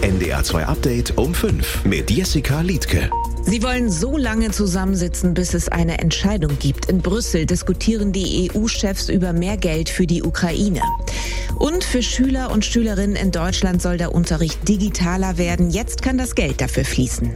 NDR 2 Update um 5 mit Jessica Liedtke. Sie wollen so lange zusammensitzen, bis es eine Entscheidung gibt. In Brüssel diskutieren die EU-Chefs über mehr Geld für die Ukraine. Und für Schüler und Schülerinnen in Deutschland soll der Unterricht digitaler werden. Jetzt kann das Geld dafür fließen.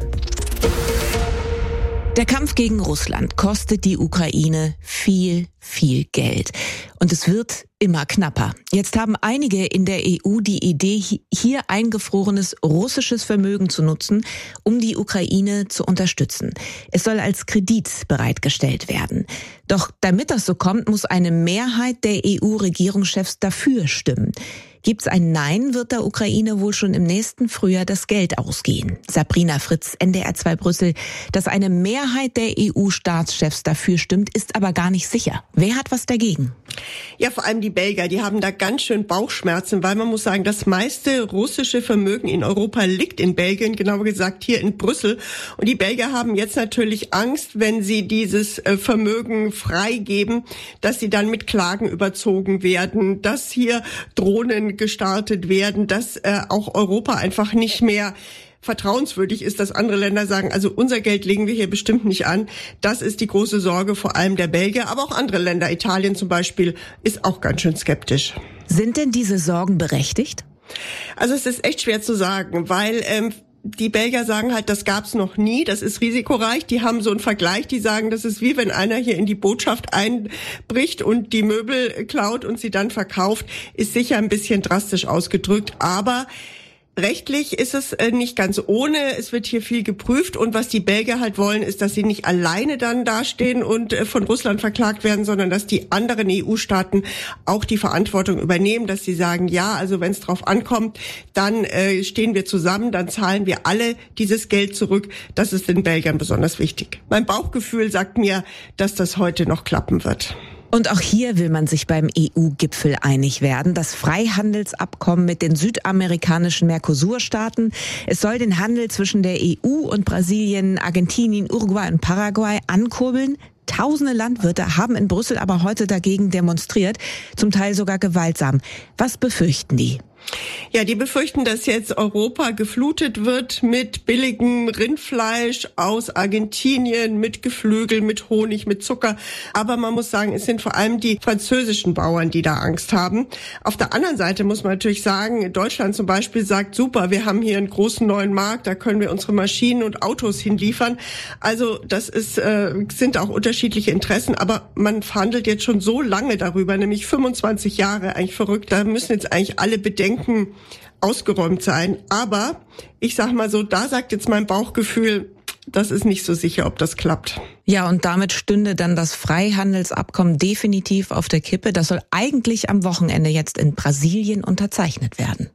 Der Kampf gegen Russland kostet die Ukraine viel Geld. Und es wird immer knapper. Jetzt haben einige in der EU die Idee, hier eingefrorenes russisches Vermögen zu nutzen, um die Ukraine zu unterstützen. Es soll als Kredit bereitgestellt werden. Doch damit das so kommt, muss eine Mehrheit der EU-Regierungschefs dafür stimmen. Gibt's ein Nein, wird der Ukraine wohl schon im nächsten Frühjahr das Geld ausgehen. Sabrina Fritz, NDR 2 Brüssel. Dass eine Mehrheit der EU-Staatschefs dafür stimmt, ist aber gar nicht sicher. Wer hat was dagegen? Ja, vor allem die Belgier, die haben da ganz schön Bauchschmerzen, weil man muss sagen, das meiste russische Vermögen in Europa liegt in Belgien, genauer gesagt hier in Brüssel. Und die Belgier haben jetzt natürlich Angst, wenn sie dieses Vermögen freigeben, dass sie dann mit Klagen überzogen werden, dass hier Drohnen gestartet werden, dass auch Europa einfach nicht mehr vertrauenswürdig ist, dass andere Länder sagen, also unser Geld legen wir hier bestimmt nicht an. Das ist die große Sorge vor allem der Belgier, aber auch andere Länder. Italien zum Beispiel ist auch ganz schön skeptisch. Sind denn diese Sorgen berechtigt? Also es ist echt schwer zu sagen, weil die Belgier sagen halt, das gab's noch nie, das ist risikoreich. Die haben so einen Vergleich, die sagen, das ist wie wenn einer hier in die Botschaft einbricht und die Möbel klaut und sie dann verkauft. Ist sicher ein bisschen drastisch ausgedrückt, aber rechtlich ist es nicht ganz ohne. Es wird hier viel geprüft. Und was die Belgier halt wollen, ist, dass sie nicht alleine dann dastehen und von Russland verklagt werden, sondern dass die anderen EU-Staaten auch die Verantwortung übernehmen, dass sie sagen, ja, also wenn es drauf ankommt, dann stehen wir zusammen, dann zahlen wir alle dieses Geld zurück. Das ist den Belgiern besonders wichtig. Mein Bauchgefühl sagt mir, dass das heute noch klappen wird. Und auch hier will man sich beim EU-Gipfel einig werden. Das Freihandelsabkommen mit den südamerikanischen Mercosur-Staaten. Es soll den Handel zwischen der EU und Brasilien, Argentinien, Uruguay und Paraguay ankurbeln. Tausende Landwirte haben in Brüssel aber heute dagegen demonstriert, zum Teil sogar gewaltsam. Was befürchten die? Ja, die befürchten, dass jetzt Europa geflutet wird mit billigem Rindfleisch aus Argentinien, mit Geflügel, mit Honig, mit Zucker. Aber man muss sagen, es sind vor allem die französischen Bauern, die da Angst haben. Auf der anderen Seite muss man natürlich sagen, Deutschland zum Beispiel sagt, super, wir haben hier einen großen neuen Markt, da können wir unsere Maschinen und Autos hinliefern. Also das sind auch unterschiedliche Interessen, aber man verhandelt jetzt schon so lange darüber, nämlich 25 Jahre, eigentlich verrückt. Da müssen jetzt eigentlich alle Bedenken ausgeräumt sein. Aber ich sag mal so, da sagt jetzt mein Bauchgefühl, das ist nicht so sicher, ob das klappt. Ja, und damit stünde dann das Freihandelsabkommen definitiv auf der Kippe. Das soll eigentlich am Wochenende jetzt in Brasilien unterzeichnet werden.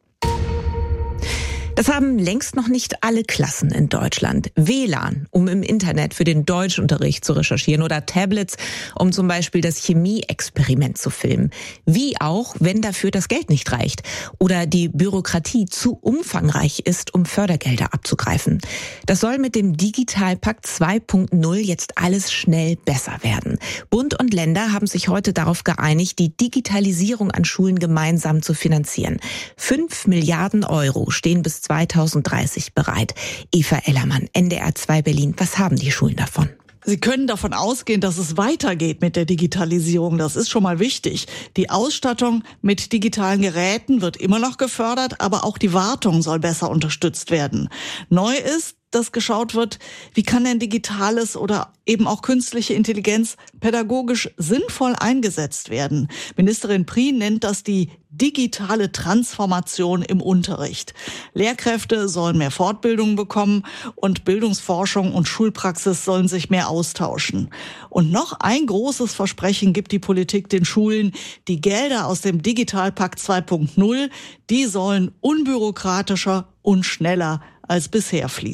Das haben längst noch nicht alle Klassen in Deutschland. WLAN, um im Internet für den Deutschunterricht zu recherchieren, oder Tablets, um zum Beispiel das Chemie-Experiment zu filmen. Wie auch, wenn dafür das Geld nicht reicht oder die Bürokratie zu umfangreich ist, um Fördergelder abzugreifen. Das soll mit dem Digitalpakt 2.0 jetzt alles schnell besser werden. Bund und Länder haben sich heute darauf geeinigt, die Digitalisierung an Schulen gemeinsam zu finanzieren. 5 Milliarden Euro stehen bis 2030 bereit. Eva Ellermann, NDR 2 Berlin. Was haben die Schulen davon? Sie können davon ausgehen, dass es weitergeht mit der Digitalisierung. Das ist schon mal wichtig. Die Ausstattung mit digitalen Geräten wird immer noch gefördert, aber auch die Wartung soll besser unterstützt werden. Neu ist, dass geschaut wird, wie kann denn digitales oder eben auch künstliche Intelligenz pädagogisch sinnvoll eingesetzt werden. Ministerin Prien nennt das die digitale Transformation im Unterricht. Lehrkräfte sollen mehr Fortbildung bekommen und Bildungsforschung und Schulpraxis sollen sich mehr austauschen. Und noch ein großes Versprechen gibt die Politik den Schulen. Die Gelder aus dem Digitalpakt 2.0, die sollen unbürokratischer und schneller als bisher fließen.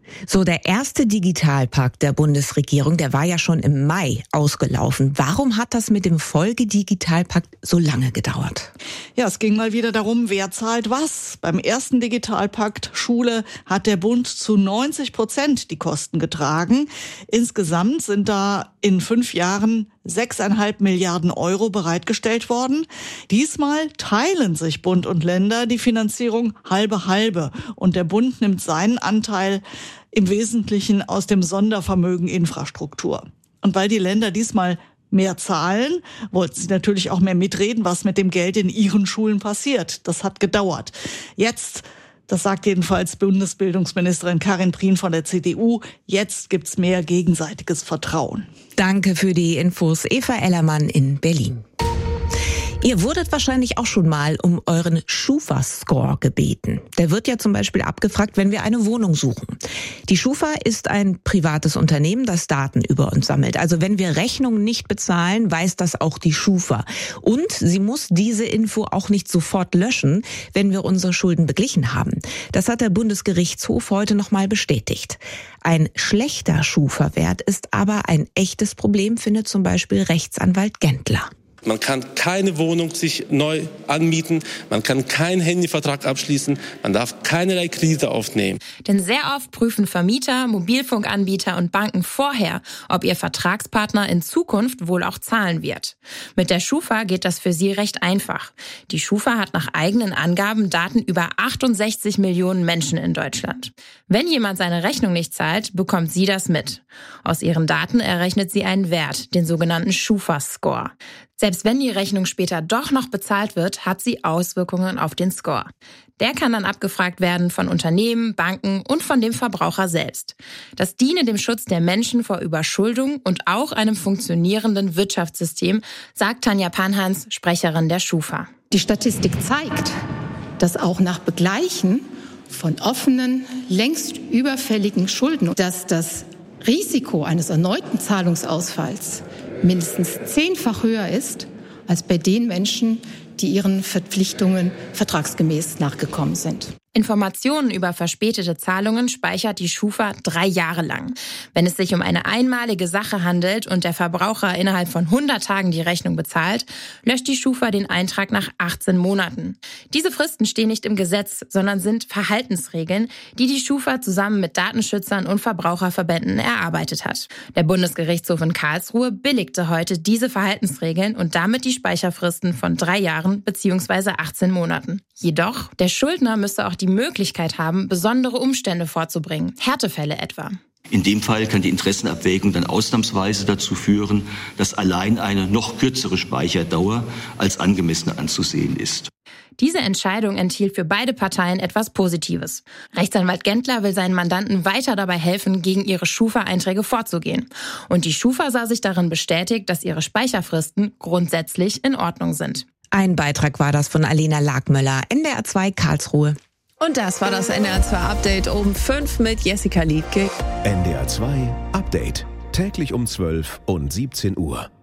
So, der erste Digitalpakt der Bundesregierung, der war ja schon im Mai ausgelaufen. Warum hat das mit dem Folgedigitalpakt so lange gedauert? Ja, es ging mal wieder darum, wer zahlt was. Beim ersten Digitalpakt Schule hat der Bund zu 90% die Kosten getragen. Insgesamt sind da in 5 Jahren 6,5 Milliarden Euro bereitgestellt worden. Diesmal teilen sich Bund und Länder die Finanzierung halbe. Und der Bund nimmt seinen Anteil im Wesentlichen aus dem Sondervermögen Infrastruktur. Und weil die Länder diesmal mehr zahlen, wollten sie natürlich auch mehr mitreden, was mit dem Geld in ihren Schulen passiert. Das hat gedauert. Jetzt, das sagt jedenfalls Bundesbildungsministerin Karin Prien von der CDU, jetzt gibt's mehr gegenseitiges Vertrauen. Danke für die Infos, Eva Ellermann in Berlin. Ihr wurdet wahrscheinlich auch schon mal um euren Schufa-Score gebeten. Der wird ja zum Beispiel abgefragt, wenn wir eine Wohnung suchen. Die Schufa ist ein privates Unternehmen, das Daten über uns sammelt. Also wenn wir Rechnungen nicht bezahlen, weiß das auch die Schufa. Und sie muss diese Info auch nicht sofort löschen, wenn wir unsere Schulden beglichen haben. Das hat der Bundesgerichtshof heute nochmal bestätigt. Ein schlechter Schufa-Wert ist aber ein echtes Problem, findet zum Beispiel Rechtsanwalt Gentler. Man kann keine Wohnung sich neu anmieten, man kann keinen Handyvertrag abschließen, man darf keinerlei Kredite aufnehmen. Denn sehr oft prüfen Vermieter, Mobilfunkanbieter und Banken vorher, ob ihr Vertragspartner in Zukunft wohl auch zahlen wird. Mit der Schufa geht das für sie recht einfach. Die Schufa hat nach eigenen Angaben Daten über 68 Millionen Menschen in Deutschland. Wenn jemand seine Rechnung nicht zahlt, bekommt sie das mit. Aus ihren Daten errechnet sie einen Wert, den sogenannten Schufa-Score. Selbst wenn die Rechnung später doch noch bezahlt wird, hat sie Auswirkungen auf den Score. Der kann dann abgefragt werden von Unternehmen, Banken und von dem Verbraucher selbst. Das diene dem Schutz der Menschen vor Überschuldung und auch einem funktionierenden Wirtschaftssystem, sagt Tanja Panhans, Sprecherin der Schufa. Die Statistik zeigt, dass auch nach Begleichen von offenen, längst überfälligen Schulden, dass das Risiko eines erneuten Zahlungsausfalls mindestens 10-fach höher ist als bei den Menschen, die ihren Verpflichtungen vertragsgemäß nachgekommen sind. Informationen über verspätete Zahlungen speichert die Schufa 3 Jahre lang. Wenn es sich um eine einmalige Sache handelt und der Verbraucher innerhalb von 100 Tagen die Rechnung bezahlt, löscht die Schufa den Eintrag nach 18 Monaten. Diese Fristen stehen nicht im Gesetz, sondern sind Verhaltensregeln, die die Schufa zusammen mit Datenschützern und Verbraucherverbänden erarbeitet hat. Der Bundesgerichtshof in Karlsruhe billigte heute diese Verhaltensregeln und damit die Speicherfristen von 3 Jahren bzw. 18 Monaten. Jedoch, der Schuldner müsste auch die Möglichkeit haben, besondere Umstände vorzubringen, Härtefälle etwa. In dem Fall kann die Interessenabwägung dann ausnahmsweise dazu führen, dass allein eine noch kürzere Speicherdauer als angemessen anzusehen ist. Diese Entscheidung enthielt für beide Parteien etwas Positives. Rechtsanwalt Gentler will seinen Mandanten weiter dabei helfen, gegen ihre Schufa-Einträge vorzugehen. Und die Schufa sah sich darin bestätigt, dass ihre Speicherfristen grundsätzlich in Ordnung sind. Ein Beitrag war das von Alena Lagmöller, NDR 2 Karlsruhe. Und das war das NDR 2 Update um 5 mit Jessica Liedtke. NDR 2 Update. Täglich um 12 und 17 Uhr.